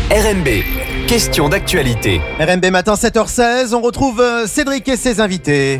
RMB, question d'actualité. RMB matin 7h16, on retrouve Cédric et ses invités.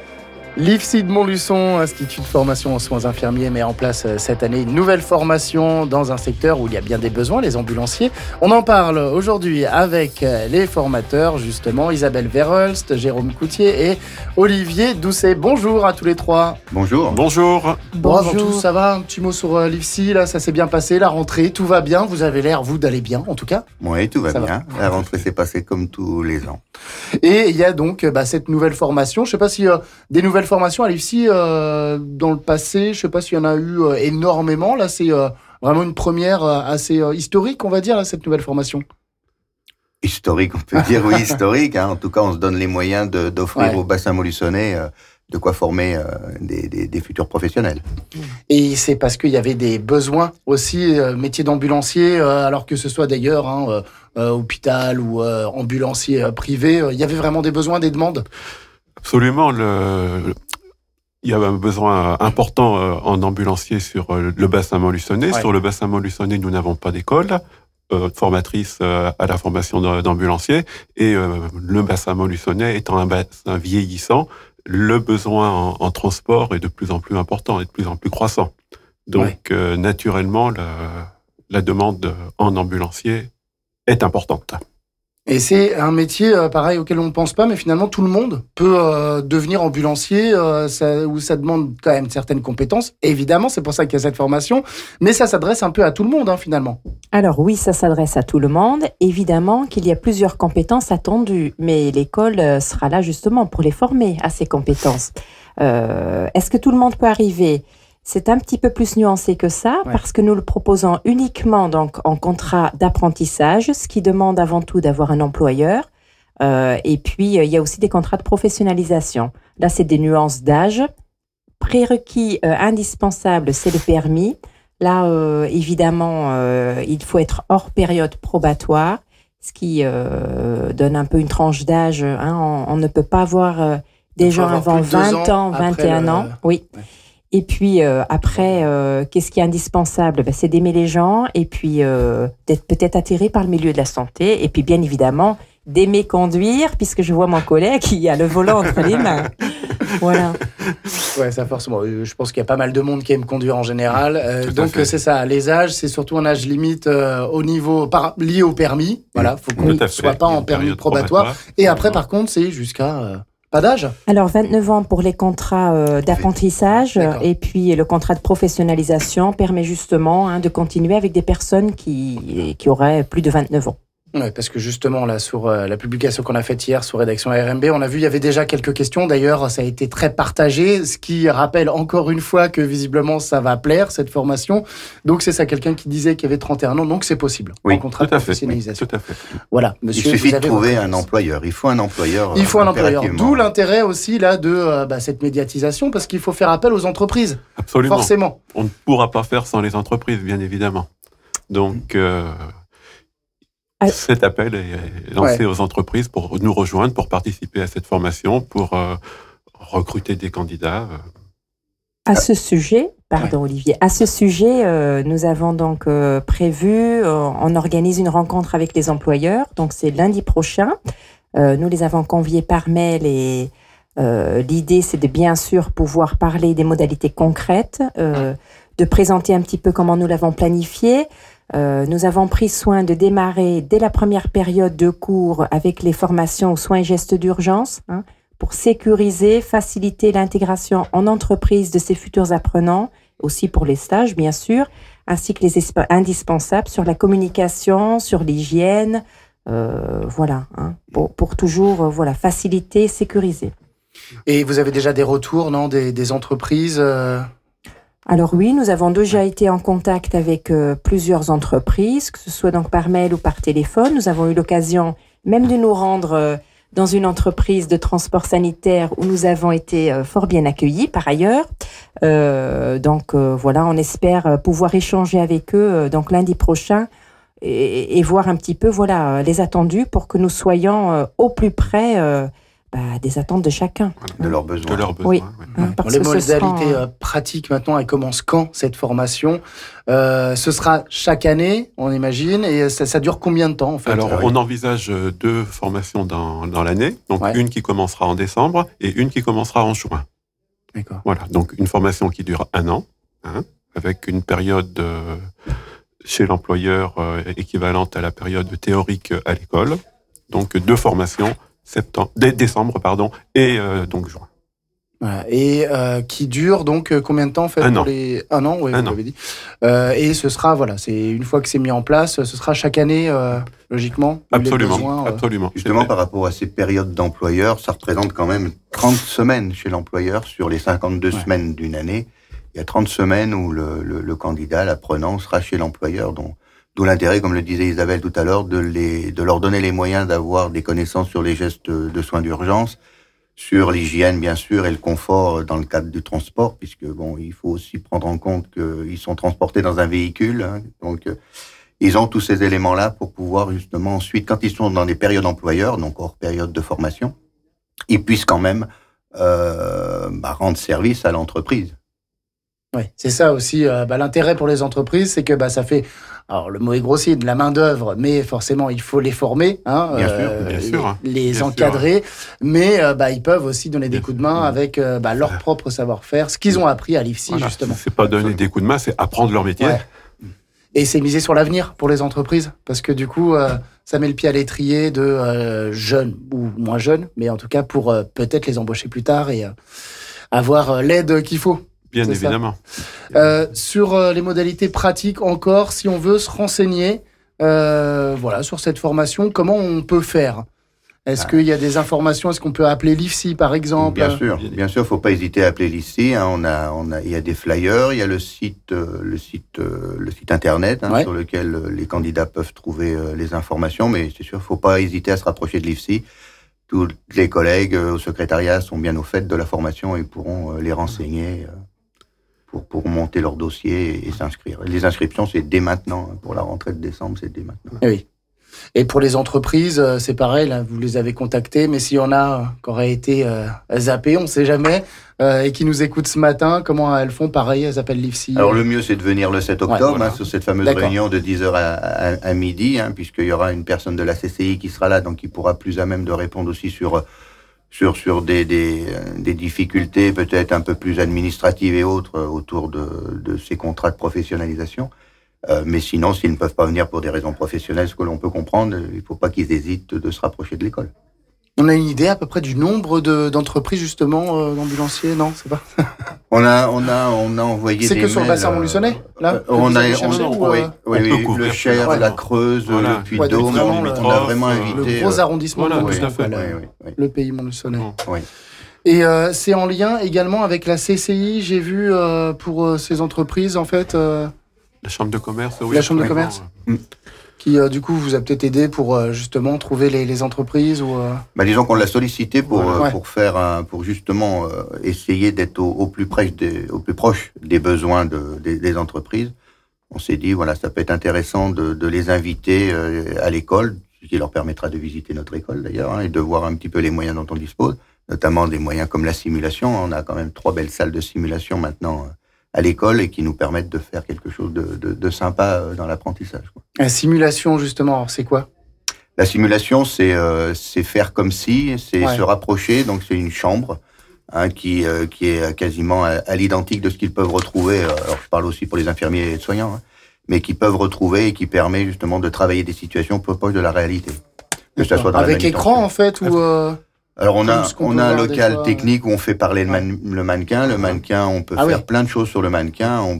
L'IFSI de Montluçon, Institut de formation en soins infirmiers, met en place cette année une nouvelle formation dans un secteur où il y a bien des besoins, les ambulanciers. On en parle aujourd'hui avec les formateurs, justement, Isabelle Verhulst, Jérôme Coutier et Olivier Doucet. Bonjour à tous les trois. Bonjour. Bonjour. Bon, avant tout, ça va? Un petit mot sur l'IFSI, là, ça s'est bien passé, la rentrée, tout va bien. Vous avez l'air, vous, d'aller bien, en tout cas. Oui, tout va Ça bien. La rentrée s'est passée comme tous les ans. Et il y a donc cette nouvelle formation. Je ne sais pas si des nouvelles formations à l'IFSI dans le passé, je ne sais pas s'il y en a eu énormément. Là, c'est vraiment une première assez historique, on va dire, là, cette nouvelle formation. Historique, on peut dire, oui, historique. En tout cas, on se donne les moyens d'offrir au bassin montluçonnais de quoi former des futurs professionnels. Et c'est parce qu'il y avait des besoins aussi, métier d'ambulancier, alors que ce soit d'ailleurs hôpital ou ambulancier privé, il y avait vraiment des besoins, des demandes. Absolument. Il y a un besoin important en ambulancier sur le bassin montluçonnais. Ouais. Sur le bassin montluçonnais, nous n'avons pas d'école formatrice à la formation d'ambulancier. Et le bassin montluçonnais étant un bassin vieillissant, le besoin en transport est de plus en plus important et de plus en plus croissant. Donc, naturellement, la demande en ambulancier est importante. Et c'est un métier, pareil, auquel on ne pense pas, mais finalement, tout le monde peut devenir ambulancier, où ça demande quand même certaines compétences. Évidemment, c'est pour ça qu'il y a cette formation, mais ça s'adresse un peu à tout le monde, finalement. Alors oui, ça s'adresse à tout le monde. Évidemment qu'il y a plusieurs compétences attendues, mais l'école sera là justement pour les former à ces compétences. Est-ce que tout le monde peut arriver ? C'est un petit peu plus nuancé que ça, parce que nous le proposons uniquement donc en contrat d'apprentissage, ce qui demande avant tout d'avoir un employeur. Et puis, il y a aussi des contrats de professionnalisation. Là, c'est des nuances d'âge. Prérequis indispensable, c'est le permis. Là, évidemment, il faut être hors période probatoire, ce qui donne un peu une tranche d'âge. On ne peut pas avoir des gens avant 20 ans, 21 ans. Oui. Ouais. Et puis après, qu'est-ce qui est indispensable ? C'est d'aimer les gens et puis d'être peut-être attiré par le milieu de la santé. Et puis bien évidemment, d'aimer conduire, puisque je vois mon collègue qui a le volant entre les mains. Voilà. Ouais, ça forcément. Je pense qu'il y a pas mal de monde qui aime conduire en général. Donc c'est ça. Les âges, c'est surtout un âge limite au niveau lié au permis. Voilà, faut qu'on ne soit pas en permis probatoire. Et après, par contre, c'est jusqu'à pas d'âge ? Alors, 29 ans pour les contrats d'apprentissage. D'accord. Et puis le contrat de professionnalisation permet justement de continuer avec des personnes qui auraient plus de 29 ans. Oui, parce que justement, là, sur la publication qu'on a faite hier sur Rédaction RMB, on a vu, il y avait déjà quelques questions. D'ailleurs, ça a été très partagé, ce qui rappelle encore une fois que visiblement, ça va plaire, cette formation. Donc, c'est ça, quelqu'un qui disait qu'il y avait 31 ans, donc c'est possible. Oui, en contrat de professionnalisation. Tout à fait. Voilà, monsieur. Il suffit de trouver un employeur. Il faut un employeur. Il faut un employeur. D'où l'intérêt aussi, là, de cette médiatisation, parce qu'il faut faire appel aux entreprises. Absolument. Forcément. On ne pourra pas faire sans les entreprises, bien évidemment. Donc, cet appel est lancé aux entreprises pour nous rejoindre, pour participer à cette formation, pour recruter des candidats. À ce sujet, Olivier, à ce sujet, nous avons donc prévu, on organise une rencontre avec les employeurs, donc c'est lundi prochain. Nous les avons conviés par mail et l'idée c'est de bien sûr pouvoir parler des modalités concrètes, de présenter un petit peu comment nous l'avons planifié. Nous avons pris soin de démarrer dès la première période de cours avec les formations aux soins et gestes d'urgence, pour sécuriser, faciliter l'intégration en entreprise de ces futurs apprenants, aussi pour les stages bien sûr, ainsi que les indispensables sur la communication, sur l'hygiène, pour toujours faciliter, sécuriser. Et vous avez déjà des retours, non, des entreprises Alors oui, nous avons déjà été en contact avec plusieurs entreprises, que ce soit donc par mail ou par téléphone. Nous avons eu l'occasion même de nous rendre dans une entreprise de transport sanitaire où nous avons été fort bien accueillis par ailleurs. On espère pouvoir échanger avec eux donc lundi prochain et voir un petit peu les attendus pour que nous soyons au plus près des attentes de chacun. De leurs besoins. De leurs besoins, Oui. ouais. Parce Les que ce modalités sera- pratiques maintenant, elles commencent quand cette formation? Ce sera chaque année, on imagine, et ça dure combien de temps en fait? Alors, on envisage 2 formations dans l'année. Donc, Ouais. une qui commencera en décembre et une qui commencera en juin. D'accord. Voilà. Donc, une formation qui dure 1 an, avec une période chez l'employeur équivalente à la période théorique à l'école. Donc, 2 formations, décembre, et donc juin. Voilà. Et qui dure donc combien de temps en fait? 1 an. Un an, oui, Un vous an. l'avez dit. Et ce sera, voilà, c'est une fois que c'est mis en place, ce sera chaque année, logiquement. où les Absolument, besoins, absolument. Justement, par rapport à ces périodes d'employeurs, ça représente quand même 30 semaines chez l'employeur sur les 52 Ouais. semaines d'une année. Il y a 30 semaines où le candidat, l'apprenant, sera chez l'employeur. D'où l'intérêt, comme le disait Isabelle tout à l'heure, de leur donner les moyens d'avoir des connaissances sur les gestes de soins d'urgence, sur l'hygiène, bien sûr, et le confort dans le cadre du transport, puisque il faut aussi prendre en compte qu'ils sont transportés dans un véhicule. Donc, ils ont tous ces éléments-là pour pouvoir justement ensuite, quand ils sont dans des périodes employeurs, donc hors période de formation, ils puissent quand même rendre service à l'entreprise. Oui, c'est ça aussi. L'intérêt pour les entreprises, c'est que ça fait, alors le mot est grossier, de la main-d'œuvre, mais forcément, il faut les former, Bien sûr. les Bien encadrer, mais ils peuvent aussi donner des Bien coups de sûr. main avec leur propre savoir-faire, ce qu'ils ont appris à l'IFSI, Voilà. justement. C'est pas donner des coups de main, c'est apprendre leur métier. Ouais. Et c'est miser sur l'avenir pour les entreprises, parce que du coup, ça met le pied à l'étrier de jeunes ou moins jeunes, mais en tout cas pour peut-être les embaucher plus tard et avoir l'aide qu'il faut. Bien C'est ça. évidemment. Sur les modalités pratiques encore, si on veut se renseigner sur cette formation, comment on peut faire? Est-ce qu'il y a des informations? Est-ce qu'on peut appeler l'IFSI, par exemple? Bien sûr, faut pas hésiter à appeler l'IFSI. Il y a des flyers, il y a le site internet Ouais. sur lequel les candidats peuvent trouver les informations. Mais c'est sûr, faut pas hésiter à se rapprocher de l'IFSI. Tous les collègues au secrétariat sont bien au fait de la formation et pourront les renseigner pour monter leur dossier et s'inscrire. Les inscriptions, c'est dès maintenant. Pour la rentrée de décembre, c'est dès maintenant. Oui. Et pour les entreprises, c'est pareil, là, vous les avez contactés, mais s'il y en a qui auraient été zappés, on ne sait jamais, et qui nous écoutent ce matin, comment elles font? Pareil, elles appellent l'IFSI. Alors le mieux, c'est de venir le 7 octobre, voilà. sur cette fameuse D'accord. réunion de 10h à midi, puisqu'il y aura une personne de la CCI qui sera là, donc qui pourra plus à même de répondre aussi sur des difficultés peut-être un peu plus administratives et autres autour de ces contrats de professionnalisation. Mais sinon, s'ils ne peuvent pas venir pour des raisons professionnelles, ce que l'on peut comprendre, il ne faut pas qu'ils hésitent de se rapprocher de l'école. On a une idée à peu près du nombre d'entreprises, justement, d'ambulanciers? Non, c'est pas. On a envoyé des C'est que sur le mails, bassin montluçonnais, là? que on vous a, avez cherché, on- ou, oui, on oui, peut oui, couvrir le Cher, ouais. la Creuse, Voilà. le Puy-de-Dôme, donc on vraiment, a vraiment le invité. le gros arrondissement voilà, de tout Montluçonné, à fait. quoi, Oui. le pays montluçonnais. Oui. Et c'est en lien également avec la CCI, j'ai vu, pour ces entreprises, en fait, La chambre de commerce, oui. La chambre de Oui. commerce. qui, du coup, vous a peut-être aidé pour justement trouver les entreprises ou. Disons qu'on l'a sollicité pour Ouais. pour justement essayer d'être au plus proche des besoins des entreprises. On s'est dit voilà, ça peut être intéressant de les inviter à l'école, ce qui leur permettra de visiter notre école d'ailleurs, et de voir un petit peu les moyens dont on dispose, notamment des moyens comme la simulation. On a quand même 3 belles salles de simulation maintenant à l'école et qui nous permettent de faire quelque chose de sympa dans l'apprentissage, quoi. La simulation, justement, alors, c'est quoi? La simulation, c'est faire comme si, c'est Ouais. se rapprocher. Donc c'est une chambre qui est quasiment à l'identique de ce qu'ils peuvent retrouver. Alors je parle aussi pour les infirmiers et les soignants, mais qui peuvent retrouver et qui permet justement de travailler des situations peu proches de la réalité. Que ça soit dans Avec la écran, en fait, ou. Alors on Comme ce qu'on peut a un voir des local fois, technique où on fait parler le mannequin. Le mannequin, on peut faire plein de choses sur le mannequin. On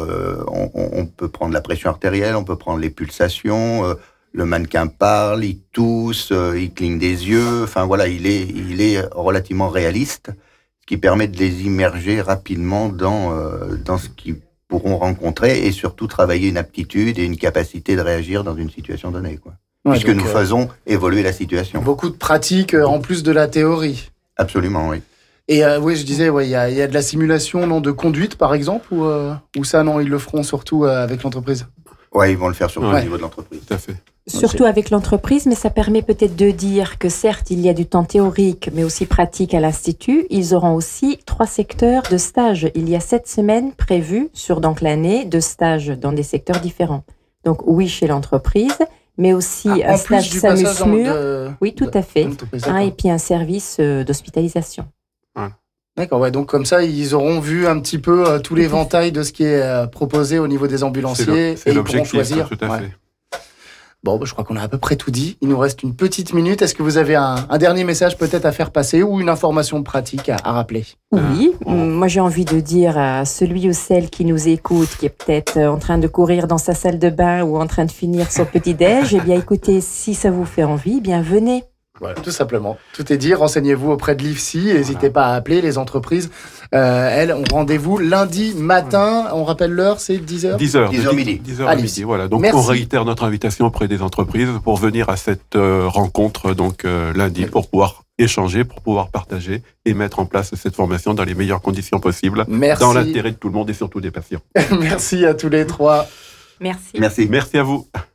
peut prendre la pression artérielle, on peut prendre les pulsations. Le mannequin parle, il tousse, il cligne des yeux. Enfin voilà, il est relativement réaliste, ce qui permet de les immerger rapidement dans ce qu'ils pourront rencontrer et surtout travailler une aptitude et une capacité de réagir dans une situation donnée, quoi. Ouais, Puisque donc, nous faisons évoluer la situation. beaucoup de pratiques en plus de la théorie. Absolument, oui. Et oui, je disais, il y a de la simulation de conduite, par exemple, ou ça, non, ils le feront surtout avec l'entreprise. Ouais, ils vont le faire surtout Ouais. au niveau de l'entreprise. Tout à fait. Surtout avec l'entreprise, mais ça permet peut-être de dire que certes, il y a du temps théorique, mais aussi pratique à l'Institut. Ils auront aussi 3 secteurs de stage. Il y a 7 semaines prévues sur donc l'année de stage dans des secteurs différents. Donc oui, chez l'entreprise, mais aussi un stage SAMU-SMUR. Oui, tout à fait. Et puis un service d'hospitalisation. D'accord, ouais, donc comme ça, ils auront vu un petit peu tout l'éventail de ce qui est proposé au niveau des ambulanciers c'est et ils pourront choisir. Tout à fait. Bon, je crois qu'on a à peu près tout dit. Il nous reste une petite minute. Est-ce que vous avez un dernier message peut-être à faire passer ou une information pratique à rappeler ? Oui, moi j'ai envie de dire à celui ou celle qui nous écoute, qui est peut-être en train de courir dans sa salle de bain ou en train de finir son petit-déj, eh bien écoutez, si ça vous fait envie, bien venez. Voilà, tout simplement. Tout est dit. Renseignez-vous auprès de l'IFSI. N'hésitez pas à appeler les entreprises. Elles ont rendez-vous lundi matin. On rappelle l'heure, c'est 10h 10h midi. 10h midi, voilà. Donc, on réitère notre invitation auprès des entreprises pour venir à cette rencontre donc lundi pour pouvoir échanger, pour pouvoir partager et mettre en place cette formation dans les meilleures conditions possibles, dans l'intérêt de tout le monde et surtout des patients. Merci à tous les 3. Merci. Merci. Merci à vous.